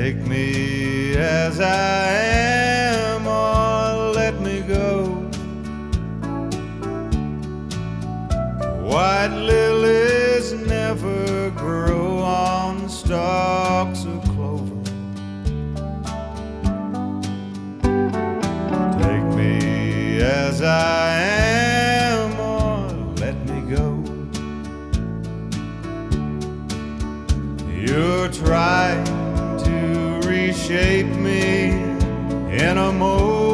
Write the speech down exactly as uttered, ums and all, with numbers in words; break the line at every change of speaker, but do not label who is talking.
Take me as I am or let me go. White lilies never grow on stalks of clover. Take me as I am or let me go. You're trying to reshape me in a mold